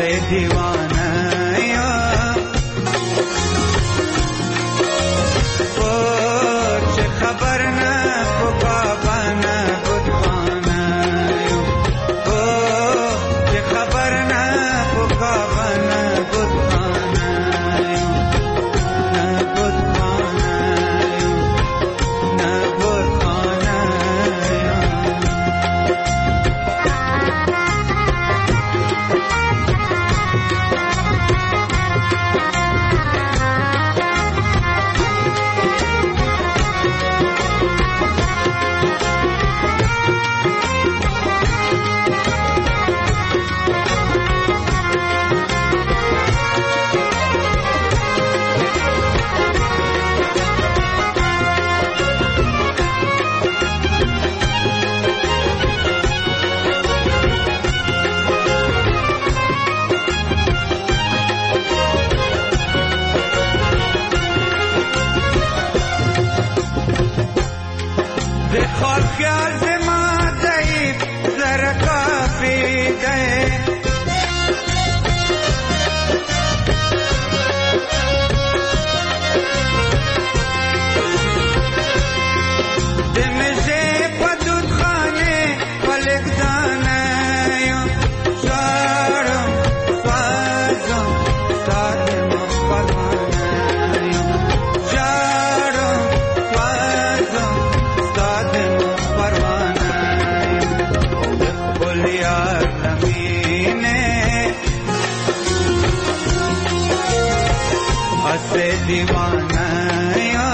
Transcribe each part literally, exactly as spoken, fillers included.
دیوانه یا او چه خبر نه پکابانه گدوانه یا او چه خبر نه پکابانه گدوانه یا نه گدوانه یا نه گدوانه یا بخواد خیال سے ماں ضعیف ذرا کافی گئے دم سے پدود خانے پلک جانے شارم سازم سادم پروانے شارم سازم سادم پروانے بولیار نمینه اسے دیوانہ یا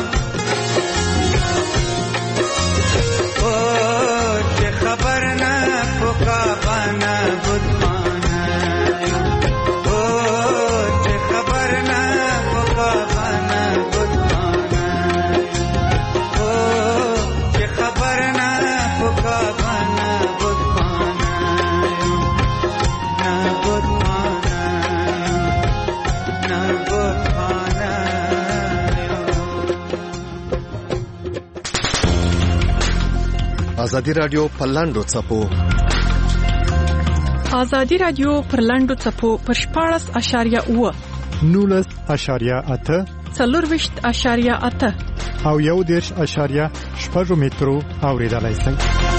او چه خبر نه پکابانه گدوانه یا او چه خبر نه پکابانه گدوانه او چه خبر نه پکابانه گدوانه نه گدوانه نه گدوانه ازادي رادیو پلاندو چپو ازادي رادیو پرلاندو چپو پر شپاړس اشاریه اوه نولس اشاریه اته څلورویشت اشاریه اته او یو دېرش اشاریه شپږ مترو اوریدلای شئ.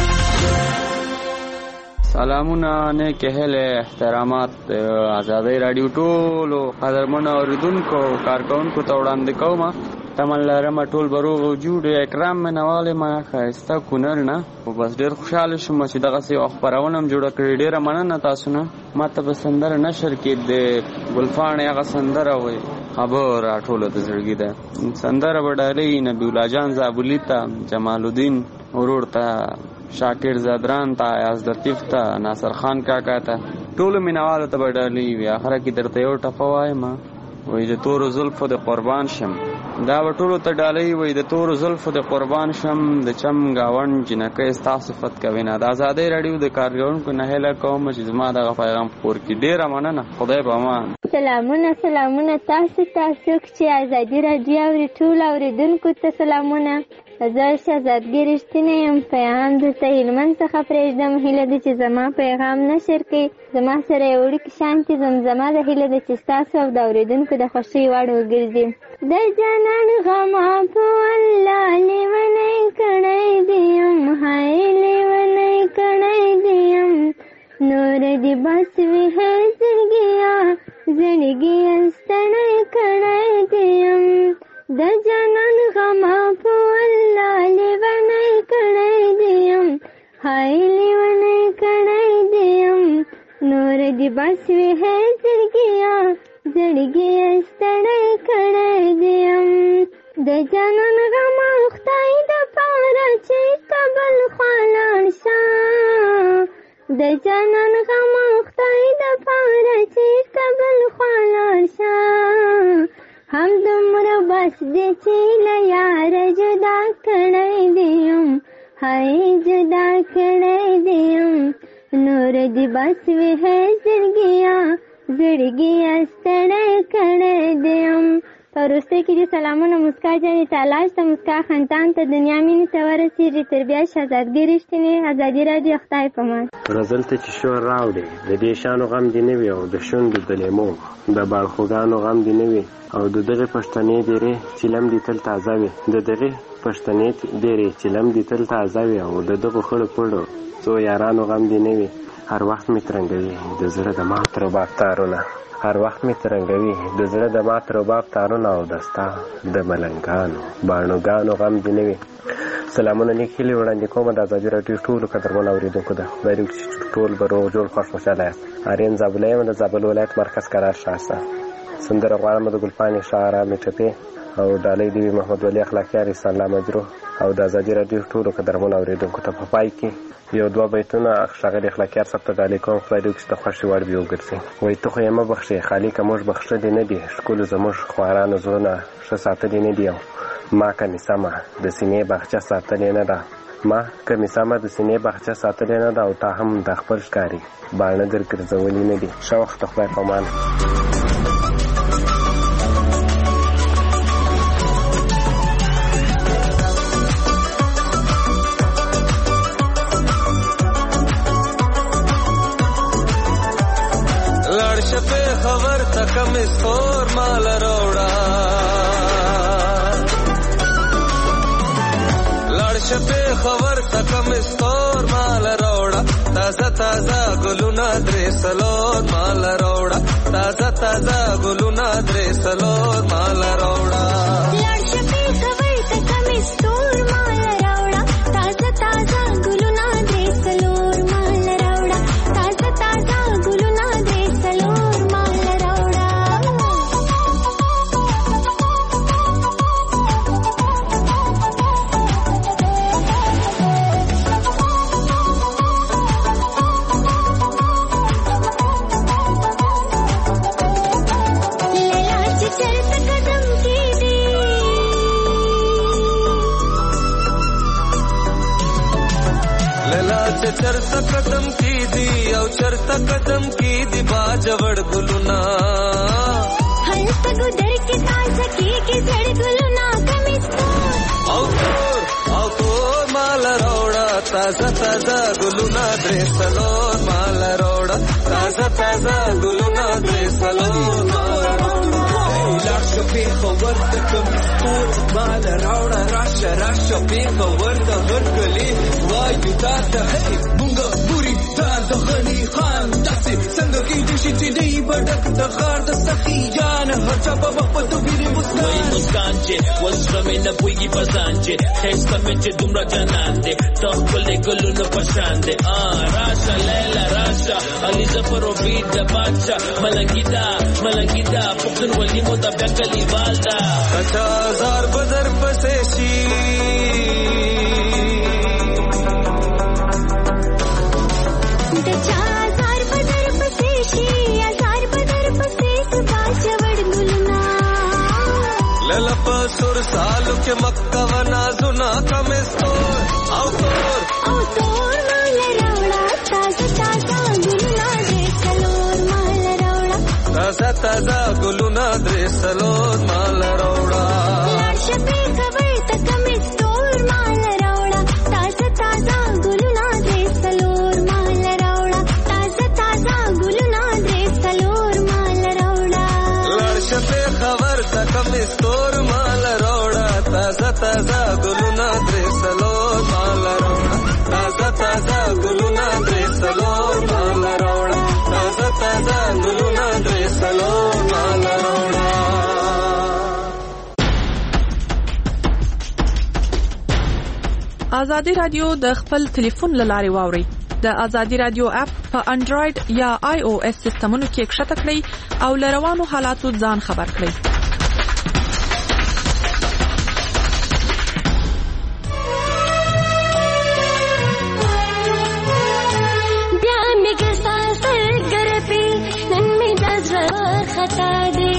سلامونه نیک هیله احترامات ازادي رادیو ټولو قدرمن اوریدونکو کارکونکو ته وړاندې کوم. تمن لرم ټول بروغ او جوړ اکرام منواله ما خاسته کونر نه او بس ډیر خوشاله شوم چې دغه سي خبرونه جوړ کړی. ډیره مننه تاسو نه. ماته په سندره نشر کې د ګلفان هغه سندره وای خبر ټول د زړګي ده. سندره وډالې نبی الله جان زابلی ته جمال الدین ورور ته شاکر زادران ته یاز لطیف ته ناصر خان کاکا ته ټول منواله ته وډالې وی اخره کې درته یو ټپوای ما وای د تور زلفو د قربان شم. دا ټولو ته ډالۍ وای د تور زلفو د قربان شم د چم گاون جنکه استاسفت کوي نه. د ازادي رادیو د کارګرونکو نه هله کوم چې زما د پیغام خور کې ډیره مننه. خدای په امان. سلامونه سلامونه تاسو تاسو چې ازادي رادیو اوري ټول اوریدونکو ته سلامونه. زه شهزادګي رښتینی یم. پیغام درته هلمند څخه پرېږدم. هیله ده چې زما پیغام نشر کړئ. زما سره یو وړوکی شانتې زمزمه ده. هیله ده چې ستاسو او د اوریدونکو د خوښۍ وړ وګرځي. د جانان غما په الله لیونی کړی دیم هی لیونی کړی دیم نور دې بس وي ہے زړګیا زړګیا ستړی کړی دیم د جانان غما په الله لیونی کړی دیم هی لیونی کړی دیم نور دې بس وي ہے زړګیا زړګیا ستړی کړی دیم د جانان غما خدای د پاره چې کبل خلاړ شه د جانان غما خدای د پاره چې کبل خلاړ شه هم دومره بس دې چې له یار جدا کړی دیم هی جدا کړی دیم نور دې بس وي ہے زړګیا زړګیا ستړی کړی دیم په وروستۍ کې دې سلامونه مسکا جانې تالاج ته، مسکا خندان ته، دنیا مینې ته ورسېږي، تر بیا شهزادګۍ رښتینې. ازادي راډیو. خدای پامان. رزل ته چې شور راوړې د دې شانو غم دې نه وي او د شونډو د لیمو د باړخوګانو غم دې نه وي او د دغې پښتنې ډېرې چیلم دې تل تازه وي د دغې پښتنې ډېرې چیلم دې تل تازه وي او د دغو خړو پړو څو یارانو غم دې نه وي. هر وخت مې ترنګوي د زړه د مات رباب تارونه، هر وخت مې ترنګوي د زړه د مات رباب تارونه او د ستا د ملنګانو باڼوګانو غم دې نه وي. سلامونه نیک هیلې وړاندې کوم د ازادي راډیو ټولو قدرمنو اورېدونکو ده. خدای دې وکړي چې ټول به روغ جوړ خوښ خوشحاله یاست. آرین زابله یم د زابل ولایت مرکز قرار ښاسته. سندره غواړم د ګلپاڼې شاه رامې ټپې او ډالۍ دې وي محمد ولي اخلاقیار احسان الله مجروح او د ازادي راډیو ټولو قدرمنو اورېدونکو ته په پای کې یو دوه بیتونه ښاغلي اخلاقیار صاحب ته ډالۍ کوم. خدای دې وکړي چې د خوښې وړ بې وګرځي. وایي ته خو یې مه بخښې خالقه موږ بخښلي نه دي، ښکلو زموږ خوارانو زړونه ښه ساتلي نه دي او ما کمې سمه د سینې باغچه ساتلې نه ده ما کمې سمه د سینې باغچه ساتلې نه ده او تا هم د خپل ښکاري باڼه در ګرځولي نه دي. ښه وخت خدای په امان. لړ شپې خبر تکم استور مال روړه، لړ شپې خبر تکم استور مال روړه، تازه تازه ګلونه درې سلور مال روړه، تازه تازه ګلونه درې سلور مال روړه. لړ شپې خبر تکم استور مال روړه، تازه تازه ګلونه درې سلور مال روړه، تازه تازه ګلونه درې سلور مال روړه. لیلا چې چرته قدم کی دی او چرته قدم کی دی باجوړ ګلونا، هلته ګودر کې تازه کېږي زړ ګلونه کمیستور او تور او تور مال روړه، تازه تازه ګلونه درې سلور مال روړه، تازه تازه ګلونه درې سلور مال روړه. لړ شپې خبر تکم استور مال روړه، راشه راشه پې خبر د هرکلي وایو تا ته هی مونږه بوري تا د غني خان داسې څنګه کېدای شي چې دی به ډک د ښار د سخیان هر چا به مخ په توبېرې مسکان مسکان چې وزړه مې نه پوهېږي په ځان چې ښایسته مې چې دومره جانان دی ته ښکلی ګلونو په شان دی. راشه لیلا راشه علي ظفر و بید د بادشاه ملنګي ده ملنګي ده پښتونولي مو د بیا کلیوال ده. کچا هزار بدر پسې شي د چا هزار بدر پسې شي هزار بدر پسې سبا چوړ ګلونه، لیلا په سور سالو کې مکه و نازونه کمستور او تور او تور مال روړه، تازه تازه ګلونه درې سلور مال روړه، تازه تازه ګلونه درې سلور مال روړه. لړ شپې خبر تکم استور مال روړه، تازه تازه ګلونه درې سلور مال روړه، تازه تازه ګلونه درې سلور مال روړه. لړ شپې خبر تکم استور مال روړه، تازه تازه ګلونه درې سلور مال روړه، تازه تازه ګلونه درې سلور مال روړه، تازه تازه ګلونه درې سلور مال روړه. ازادي راډیو د خپل ټلیفون له لارې واوري. د ازادي راډیو اپ په انډراید یا آی او ایس سیستمونو کې کښته کړئ او له روانو حالاتو ځان خبر کړئ. بیا مې ګستا سرګرپي نن مې د زړه خطا دی،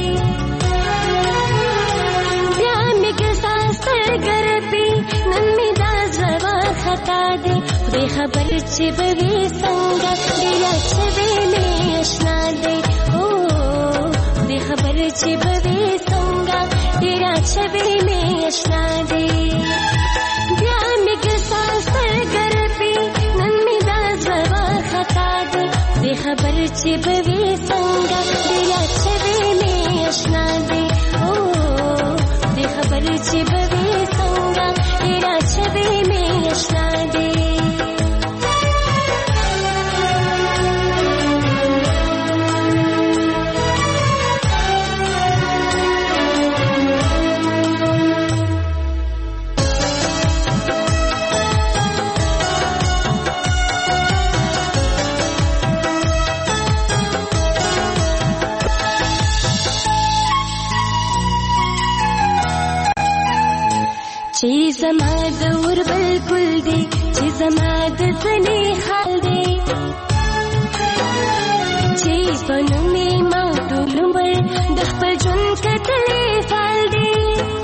بیا مې ګستا سرګرپي نن مې د زړه خطا دی. خدای خبر چې به وي څنګه ډېره چې به مې اشنا دی، او خدای خبر چې به وي څنګه دې خبر چې به وي څنګه ډېر یاد شوی مې اشنا دی او دې خبر چې به وي څنګه ډېر یاد شوی مې اشنا دی چې زما د ور بلکل دی چې زما د زنې حال دی چې په نومې ما ټول عمر د خپل ژوند کتلې فال دی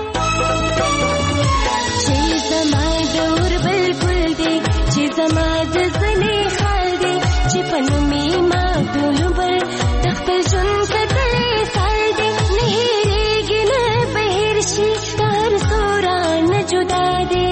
چې زما د ور بلکل دی چې زما د زنې حال دی چې په نومې ما ټول عمر د خپل ژوند کتلې فال دی نه هېرېږي نه به هېر شي هر سوران جدا دی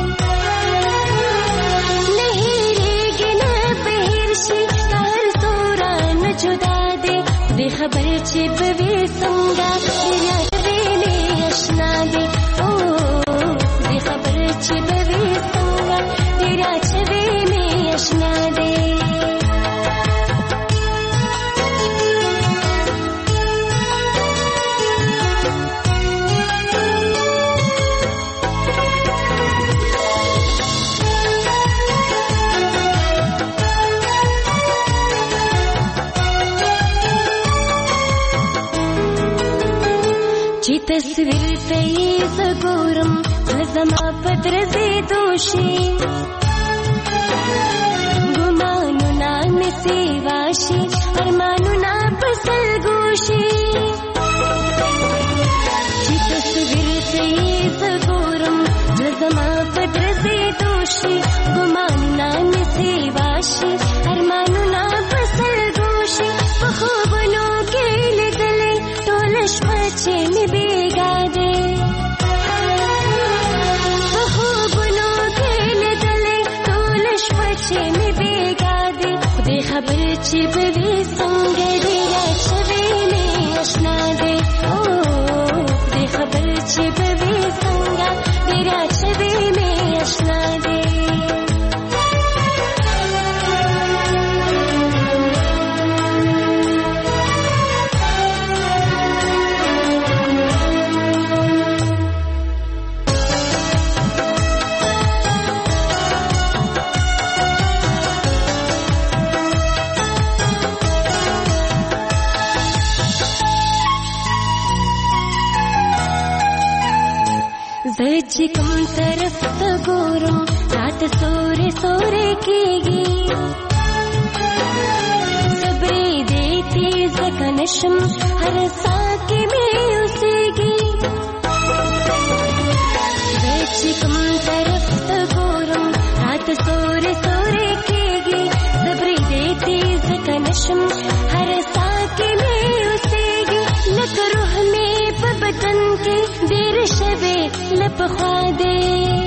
نه هېرېږي نه به هېر شي هر سوران جدا دی دې خبر چې به وي څنګه ډېر یاد وي مې اشنا دی او دې خبر چې به وي څنګه ډېر یاد شوی مې اشنا دی چې تصویر ته یې زه ګورم زما په درځېدو شي ګمانونه مې سیوا شي ارمانونه په سلګو شي چې تصویر ته یې زه ګورم زما په درځېدو شي ګمانونه مې سیوا شي ارمانونه په سلګو شي په خوبونو کې لیدلې ټوله شپه چې مې بېګا دی په خوبونو کې لیدلې ټوله شپه چې مې بېګا دی خدای خبر چې به وي څنګه ډېر یاد شوی مې اشنا دی او خدای خبر چې به وي څنګه ډېر یاد شوی مې اشنا دی زه چې کوم طرف ته ګورم راته سورې سورې کېږي صبرې دې تیز ځکه نشم هر ساه کې مې اوسېږي زه چې کوم طرف ته ګورم راته سورې سورې کېږي صبرې دې تیز ځکه نشم هر ساه کې مې اوسېږي لکه روح مې په بدن کې ډېر شوی له پخوا دی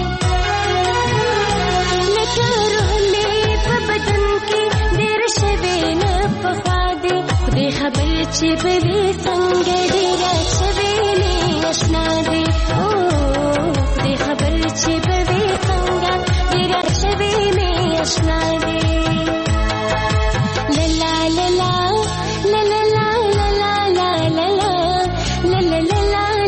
لکه روح مې په بدن کې ډېر شوی له پخوا دی خدای خبر چې به وي څنګه ډېر یاد شوی مې اشنا دی او خدای خبر چې به وي څنګه ډېر یاد شوی مې اشنا دی لا لا لا لا لا لا لا لا لا لا لا لا لا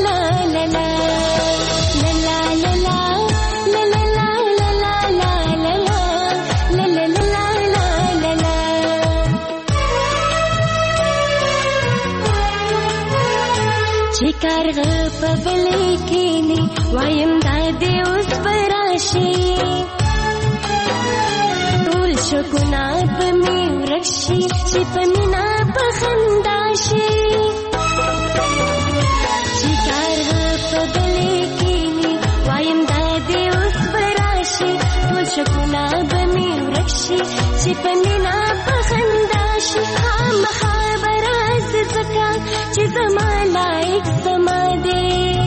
کارغه په بلې کېني وایم دا دې اوس به راشي ټول شګونه به مې ورک شي چې په مینه په خندا شي چې کارغه په بلې کېني وایم دا دې اوس به راشي ټول شګونه به مې ورک شي چې په مینه په خندا شي خامخا به راځي ځکه چې زما لایق زما دی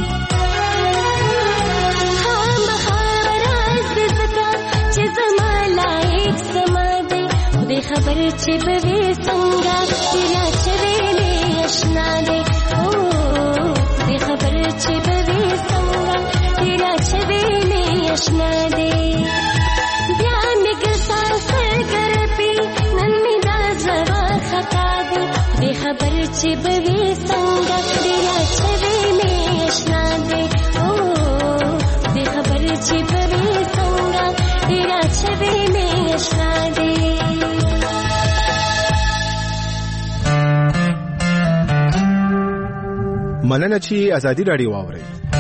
خامخا به راځي ځکه چې زما لایق زما دی خدای خبر چې به وي څنګه تیرا چوي مې اشنا دی او دې خبر چې به وي څنګه تیرا چوي مې اشنا دی بیا مې ګسا سر کر پی نن مې دا زوا خطا دی دې خبر چې به وي څنګه تیرا چوي مې اشنا دی او دې خبر چې به وي څنګه تیرا چوي مې اشنا دی مننه چې ازادي راډیو واوري.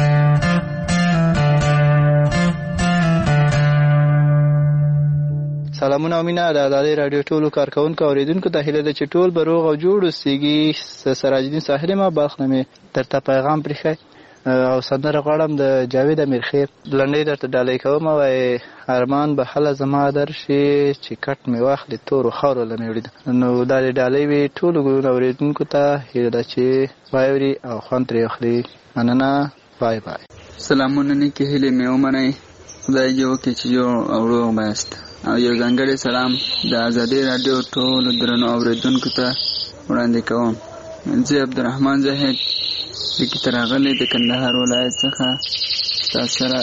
سلامونه امینه د ازادي راډیو ټولو کارکونکو اوریدونکو ته هیله ده چې ټول به روغ او جوړ اوسئ. سراج الدین ساحل ما بلخنه درته پیغام پرېښی او سندره غواړم د جاوید امیرخیل لنډۍ درته ډالۍ کوم. وایي ارمان به هله زما درشي چې کټ مې واخلي تورو خاورو له مې وړي. نو دا د ډالۍ وي ټولو ګلونو اورېدونکو ته هیله ده چې واوري او خوند ترې واخلي. مننه. بای بای. سلامونه نیکې هیلې مې ومنئ. خدای دې وکړي چې جوړ او روغ بایاست. او یو ځانګړی سلام د ازادي راډیو ټولو درنو اورېدونکو ته وړاندې کوم. زه عبدالرحمن زاهد لیکي ته راغلی د کندهار ولایت څخه تاسو سره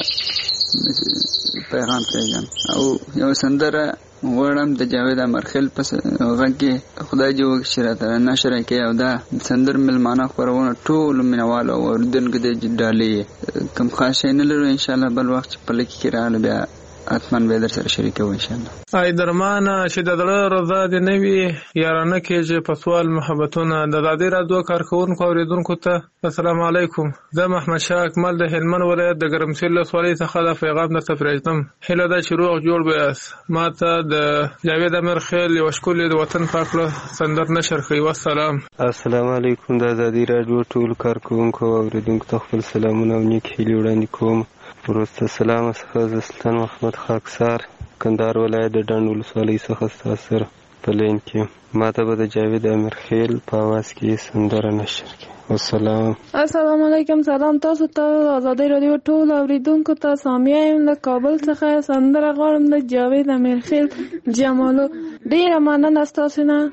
پیغام پرېږدم او یو سندره غواړم د جاوید امیرخیل په غږ کې. خدای دې وکړي چې راته نشر یې کړي او دا سندر مېلمانه خپرونه ټولو مینهوالو او اورېدونکو ته ډالۍ کوم خاص شی نه لرو. انشاءالله بل وخت چې په لیک کې راغله بیا حتماً به در سره شریکو انشاءالله. ای درمانه چې د زړه رضا دې نه وي یارانه کېږي په سوال محبتونه. د ازادي راډیو کارکوونکو اورېدونکو ته السلام علیکم. زه محمد شاه اکمل د هلمند ولایت د ګرمسیر ولسوالۍ څخه د پیغام درته پرېږدم. هیله ده چې روغ جوړ به یاست. ما ته د جاوید امیرخیل یوه ښکلې د وطن په هکله سندر نشر کړئ. والسلام. السلام علیکم. د ازادي راډیو ټولو کارکوونکو او اورېدونکو ته خپل سلامونه او نیک هیلې وړاندې کوم. وروسته سلام څخه زه سلطان محمد خاکسار کندهار ولایت د ډنډ ولسوالۍ څخه ستاسو سره په لین کې. ما ته به د جاوید امیرخیل په اواز کې سندره نشر کړي. والسلام. السلام علیکم. سلام تاسو ته ازادي راډیو ټول اوریدونکو ته. سامیه یم له کابل څخه. سندره غواړم د جاوید امیرخیل جمالو. ډیره مننه ستاسو نه.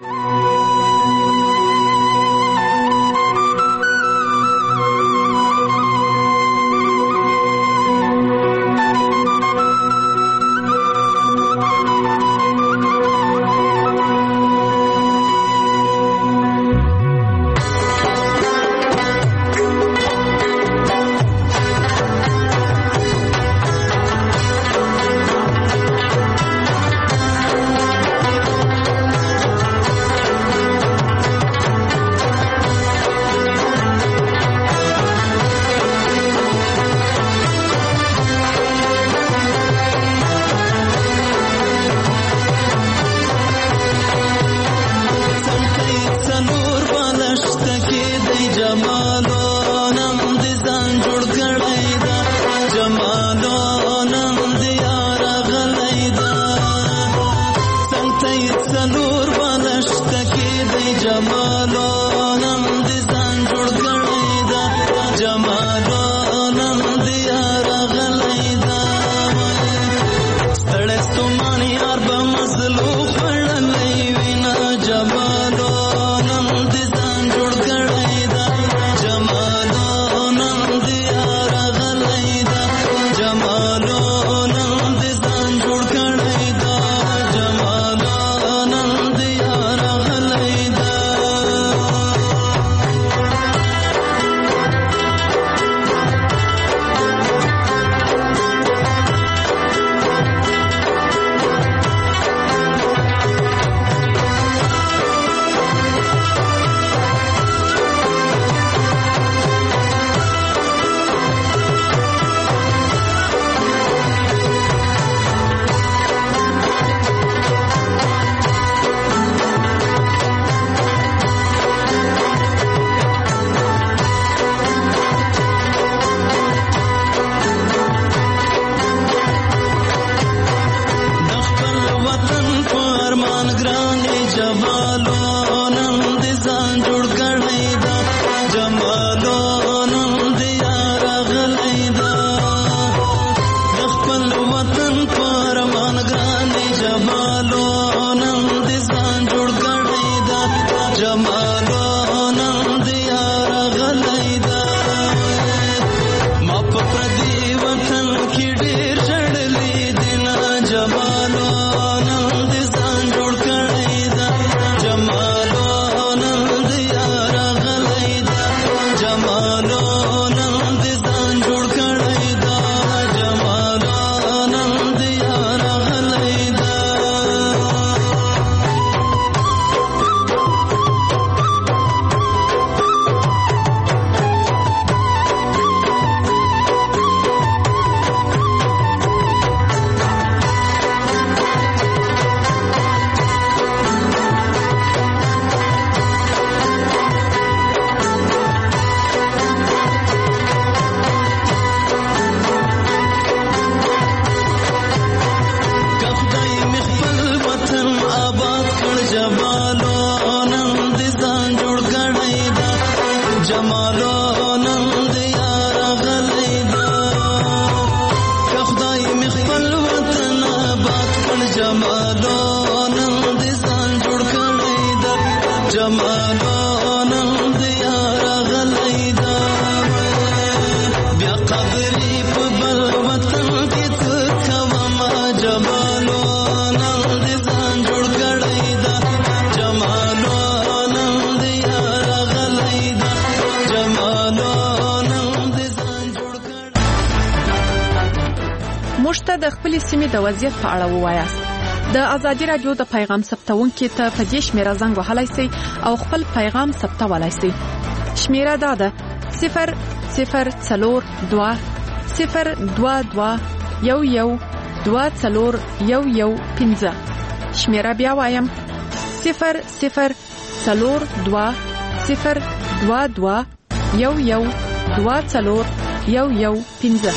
د خپل سیمې د وضعیت په اړه ووایاست. د ازادي رادیو د پیغام ثبتونکو ته په دې شمیره زنګ وهلای شئ او خپل پیغام ثبتولای شئ. شمیره دا ده صفر صفر څلور دوه صفر دوه دوه یو یو دوه څلور یو یو پنځه. شمیره بیا وایم صفر صفر څلور دوه صفر دوه دوه یو یو دوه څلور یو یو پنځه.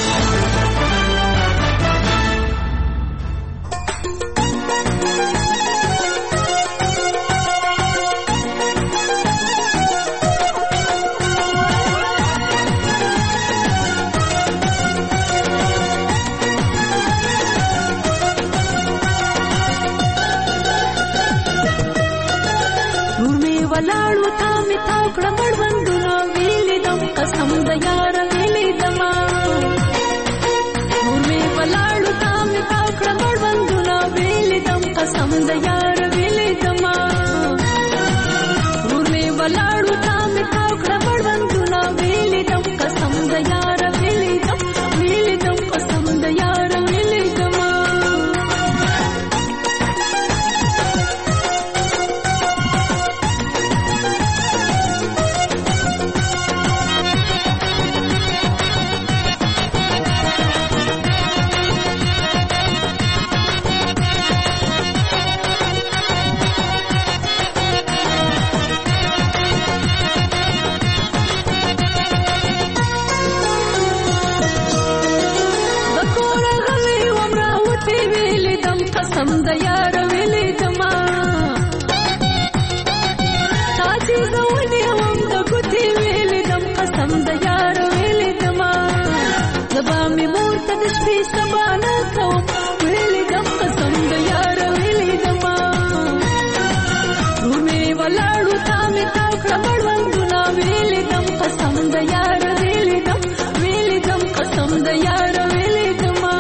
ولاړو تا می تاو کړه مړوندونه ویلې دم قسم د یار ویلې دما نور می ولاړو تا می تاو کړه مړوندونه ویلې دم قسم د یار ویلې دما نور می ولاړو تا می تاو کړه مړوندونه ویلې دم قسم د یار ویلې دم ویلې دم قسم د یار ویلې دما قسم د یار ویلې دما تاسو زونی هم د ګوتې ویلې دم قسم د یار ویلې دما زبا می مور ته د شپې سبا نه کوم ویلې دم قسم د یار ویلې دما نور می ولاړو تا می تاو کړه مړوندونه ویلې دم قسم د یار ویلې دم ویلې دم قسم د یار ویلې دما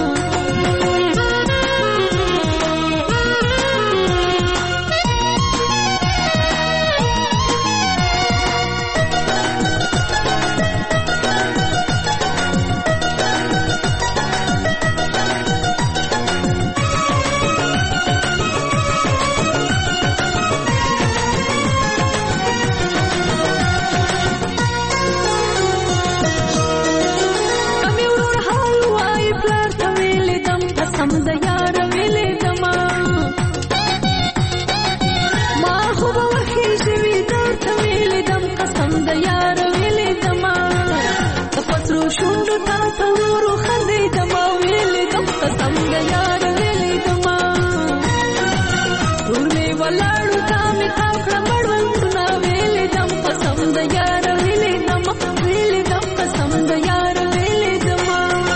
قسم د یار ویلې دما ما خو به وخی شوي درته ویلې دم قسم د یار ویلې دما د پسرو شونډو تا په ورو خندې دما ویلې دم قسم د یار ویلې دما ټول مې ولاړو تا مې تاو کړه مړوندونه ویلې دم قسم د یار ویلې دما ویلې دم قسم د یار ویلې دما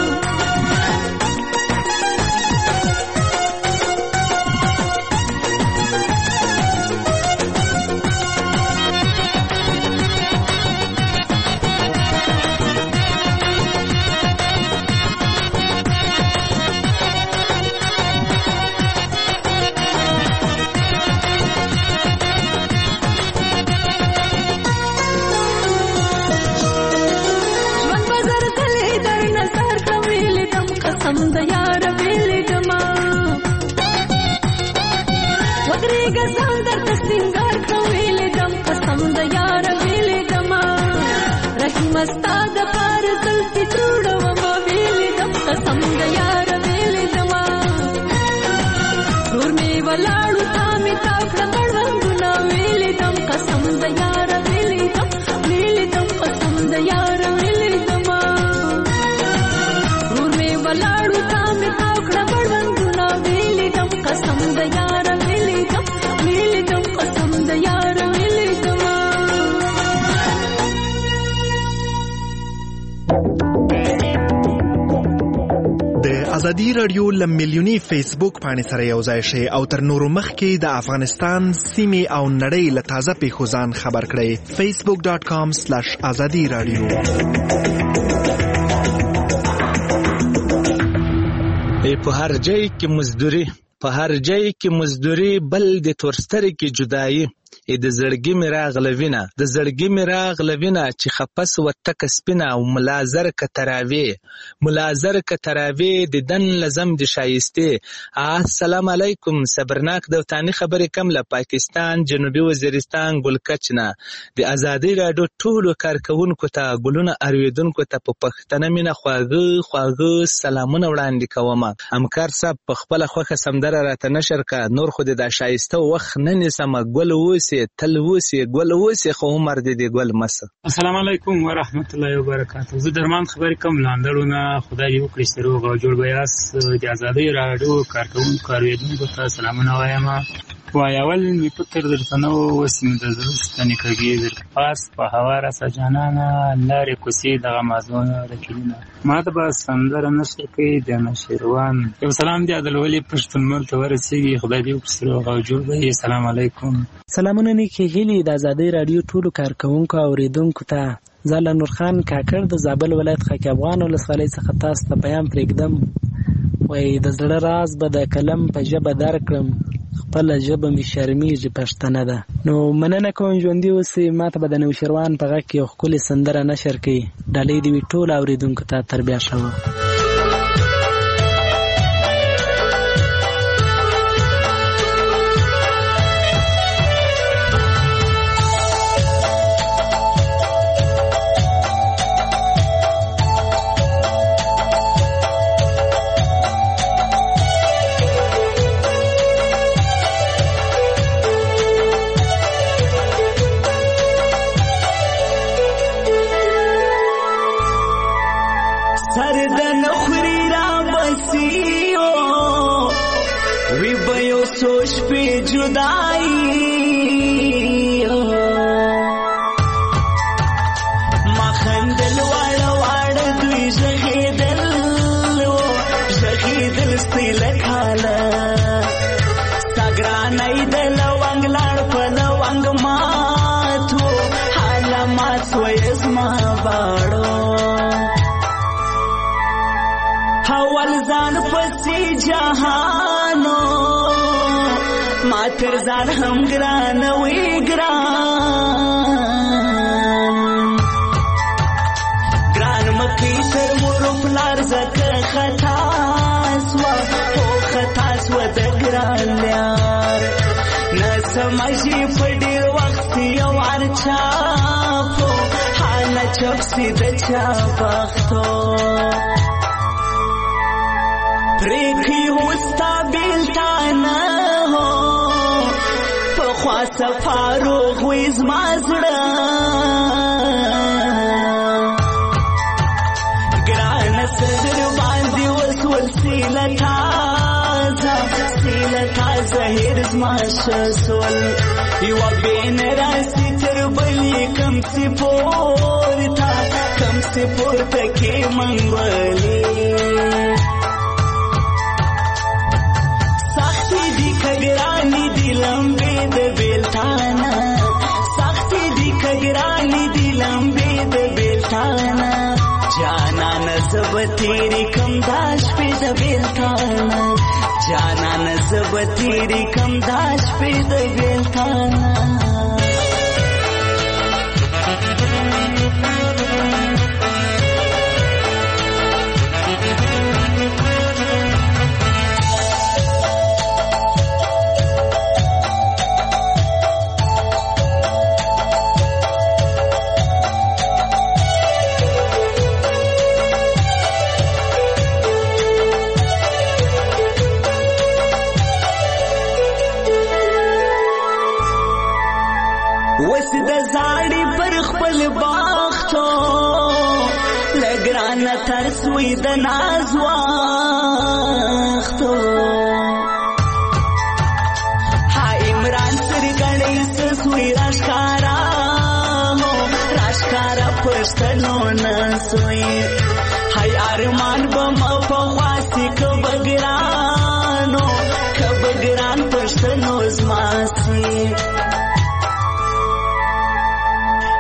قسم د یار ویلې دما وګریګه ځان درته سینګار کړم ویلې دم قسم د یار ویلې دما رحیم ستا د پار زلفې جوړومه ویلې دم قسم د یار ویلې دما ټول مې ولاړو تا مې تاو کړه مړوندونه ویلې دم قسم د یار ویلې دم ویلې دم قسم د یار ویلې دما ولاړو تا مې تاو کړه مړوندونه ویلې دم قسم د یار ویلې دم ویلې دم قسم د یار ویلې دما ازادي رادیو له میلیوني فیسبوک باندې سره یو ځای شي او تر نورو مخکې د افغانستان سیمې او نړۍ له تازه پیښو ځان خبر کړئ. facebook dot com slash azadi radio. په هر ځای کې مزدوري په هر ځای کې مزدوري بل د تورستري کې جدایي د زړګي مې راغله وینه د زړګي مې راغله وینه چې خپس وتکه سپینه او ملازر که تراوی ملازر که تراوی د دن لزم د شایسته. السلام علیکم. صبرناک دوتانی خبرې کم له پاکستان جنوبي وزیرستان ګلکچنه د ازادي راډیو ټولو کارکونکو ته ګلونه ارویدونکو ته په پښتنه مینه خواږه خواږه سلامونه وړاندې کوم. همکار صاحب په خپل خوخه سمدره راته نشر کا نور خو د شایسته وخت نه نسم ګل وسی تل وسی ګل وسی خو عمر دې دی ګل مس. السلام علیکم ورحمت الله وبرکاته. زه درمان خبرې کوم لاندړونه خدای دې وکړي چې روغ او جوړ بیاس د ازادي راډیو کارکونکو کاروونکو ته سلامونه وایم. وای اول می پتر درته نو وسیم د زړستنې کږي در پاس په هوا را سجانانا لارې کوسي دغه مازونه رکیلونه ما ته به سندره نشر کوي د نشروان. یو سلام دی عادل ولی پښتون مل ته ورسیږي خدای دې وکړي روغ او جوړ وي. السلام علیکم. سلامونه نیکې هیلې د ازادي راډیو ټولو کارکونکو او اوریدونکو ته. زه نور خان کاکړ د زابل ولایت خاک افغان ولسوالۍ څخه تاسو ته پیغام پرېږدم. وای د زړه راز به د کلم په ژبه درکړم خپل ژبه می شرمیږي پښتنه ده. نو مننه کوم ژوندۍ اوسئ. ماته به د نوشیروان په غږ کې یو ښکلې سندره نشر کړي. ډالۍ دې وي ټولو اورېدونکو ته تر بیا شوه. تر ځان هم ګران وی ګران ګران مکی تر مورو پلار زکه خطا سوا او خطا سوا د ګران یار نه سمجي په ډیر وخت یو ارچا په حال چپ سي د چا پختو پریخي هوستا بیلتانه سفارو خویز مازړه ګران سر باندې وسول سیله تازه سیله تازه هرز ماشسول یو بین راسی تر بلی کم سی پورتا کم سی پورتا کې منګولې سختي دی کګرانی دی لمبه د بیلتانا سختی دی کگرانی دی لمبی د بیلتانا جانا نزب تیری کم داش پی د بیلتانا جانا نزب تیری کم داش پی د بیلتانا ترسوی د ناز وختو ها عمران سرګړې سوی راشکارا راشکارا پښتنو نسوی هاي ارمان بم په واسي کو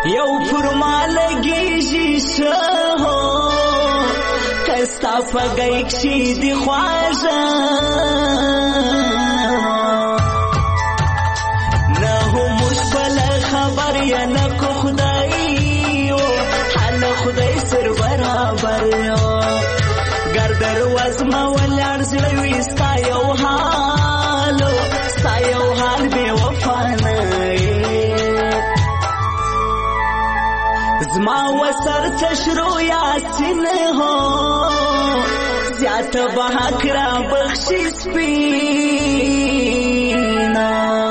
یو پر ما لګیږي شه هو کستا په غي کښې دی خواږه نه هم مشبل خبر یا نه کو خدای او حال خدای سر برابر ګر دروازه ولر زړه وي ستا یو حال ستا یو حال بې وفا نه زما وسر تشرو یاسین هو زیات به حق را بخشي سپینا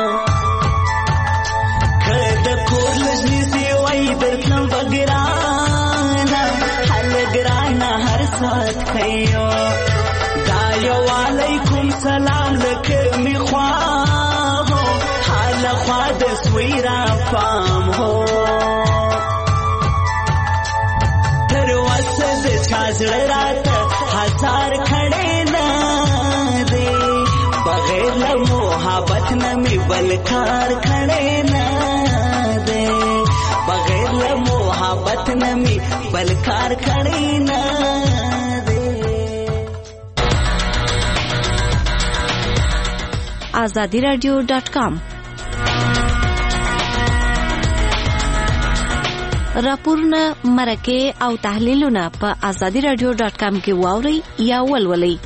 کده کور لجنیزی وی درتلم بگرانا حل گرانا هر ساعت خیو دایو علیکم سلام لکمی خواهو حال خواد سویرا فام هو چازړه رات هزار کړه نه دې بغیر له محبت نه می بل کار کړه نه دې بغیر له محبت نه می بل کار کړه نه دې azadi radio dot com راپورونه مرکه او تحلیلونه په azadi radio dot com کې واوري یا ولولئ.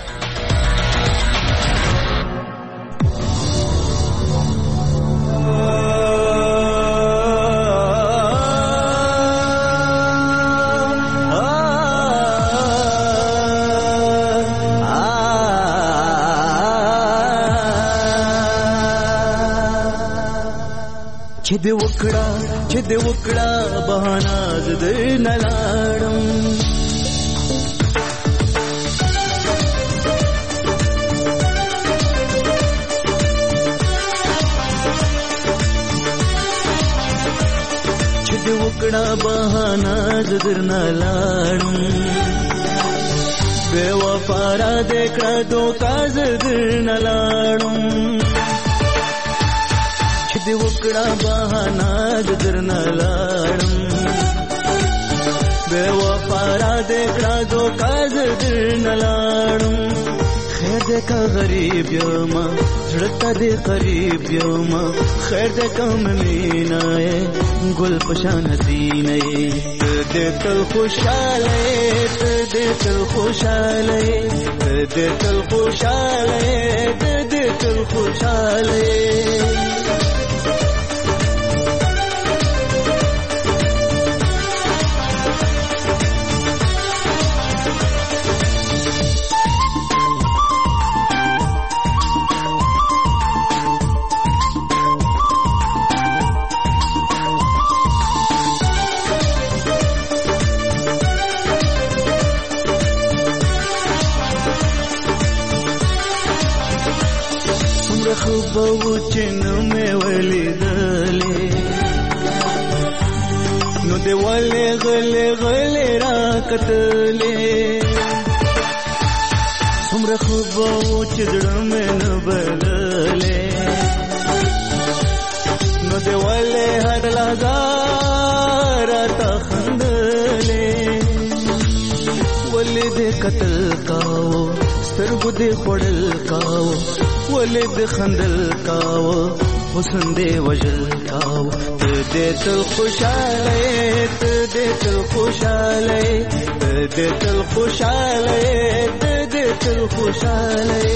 چې دې وکړه چې دې وکړه بهانه زه نه لاړم چې دې وکړه بهانه زه نه لاړم بے وفا را دې کړه دوکا زه نه لاړم دی وکړه بهانه درنه لاړم بے وفا را دې کړه دوکا درنه لاړم خیر دې کا غریب یم زړه ته دې قریب یم خیر دې کم مینای ګل پشان حسینه دې تل خوشاله دې تل خوشاله دې تل خوشاله دې تل خوشاله خبو چنو میں ولی دلے نو دے والے غلے غلے را قتلے سمر خبو چدڑ میں نو بدلے نو دے والے ہر لازار تا خندلے ولی دے قتل کاو سترگو دے خوڑل کاو ولد خندل کاو حسن دے وجل کاو دے تل خوشالے دے تل خوشالے دے تل خوشالے دے تل خوشالے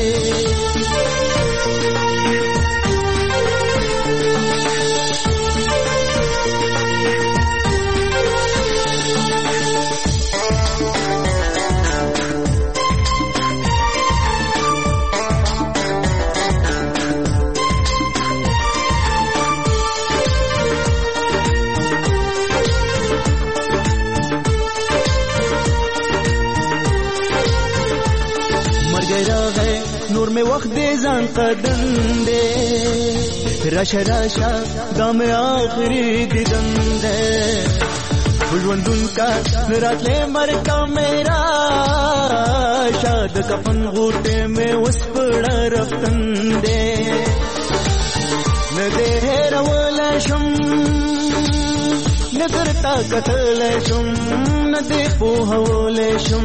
نور میں وقت دے زان قدم دے راشا راشا دام آخری دیدن دے بلوندن کا رات لے مر کا میرا شاد کفن غوٹے میں وسپڑا رفتن دے ندے رولا شم نظر تا کتل شم ندی پوهول شم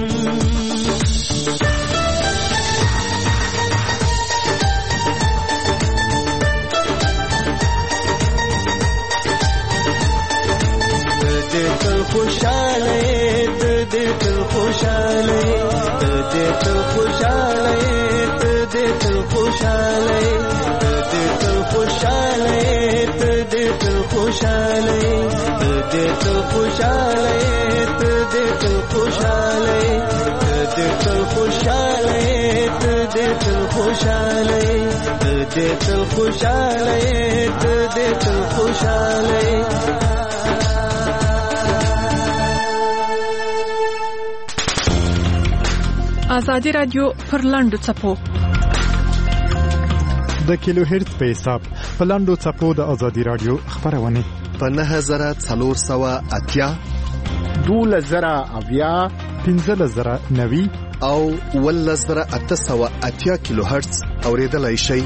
تل خوشاله تل تل خوشاله تل خوشاله تل خوشاله تل خوشاله تل خوشاله تل خوشاله تل خوشاله تل خوشاله تل خوشاله تل خوشاله تل خوشاله ازادي رادیو پر لاندو چپو د کیلو هرتز په حساب په لاندو چپو د ازادي رادیو خبرونه په نه زره څلور سوه اتیا دوله زره اویا پنځه زره نوي او ول زره اته سوه اتیا کیلو هرتز اوریدلای شي.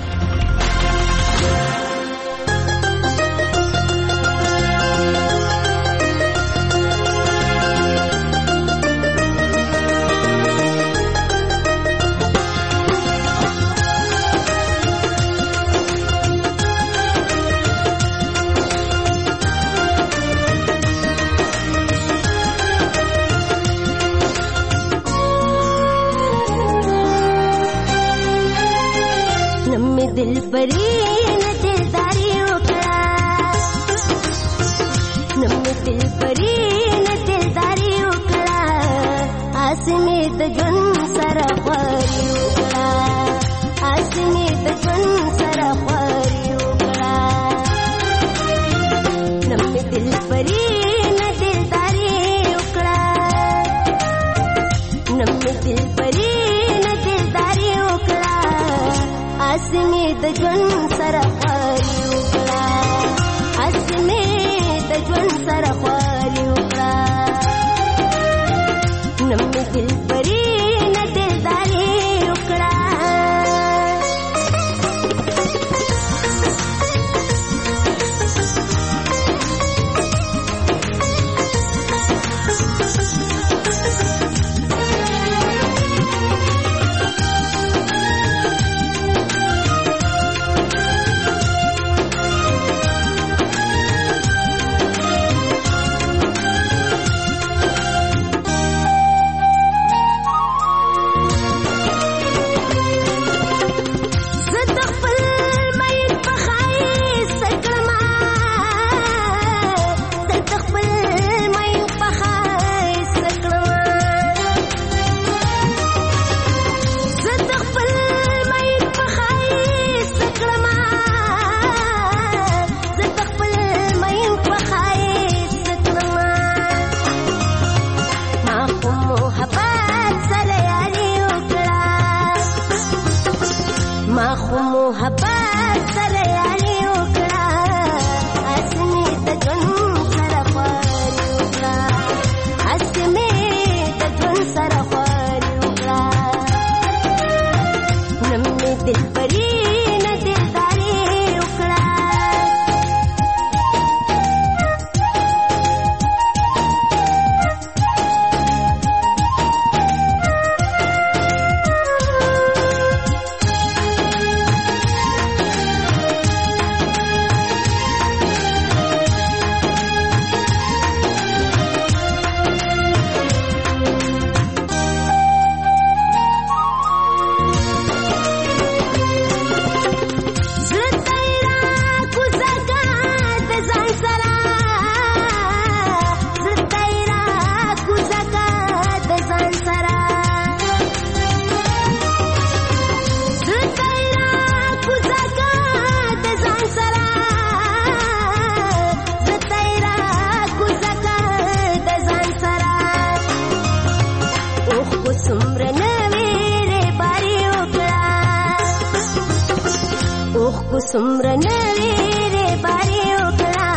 سمره نوی ری باری وکړه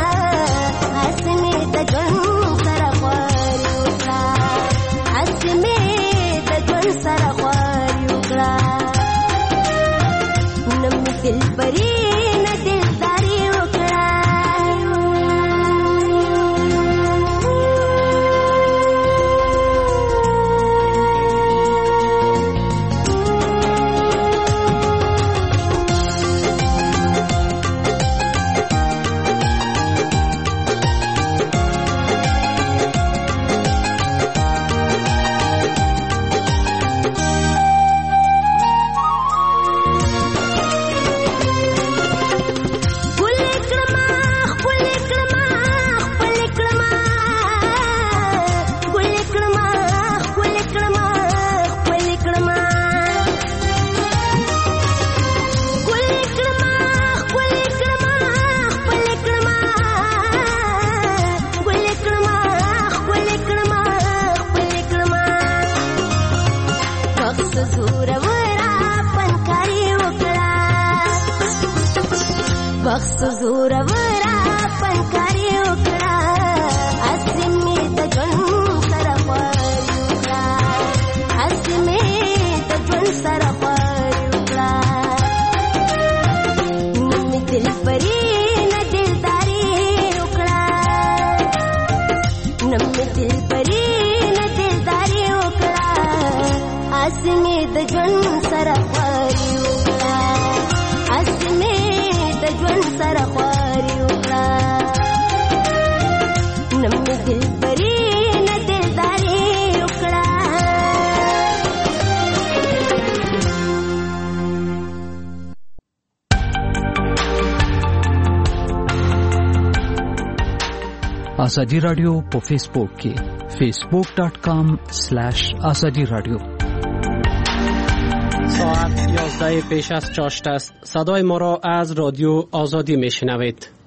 اسمه د ژوند سره خواري وکړه اسمه د ژوند سره خواري وکړه نم دل پری نه دلداري وکړه سره خواري وکړه اسمه د ژوند سره خواري وکړه نم دل پرې نه دلداري وکړه آزادی رادیو په فیسبوک کې فیسبوک ډاٹ کام سلش آزادی رادیو. ساعت یازده پیش از چاشت است. صدای ما را از رادیو آزادی میشنوید.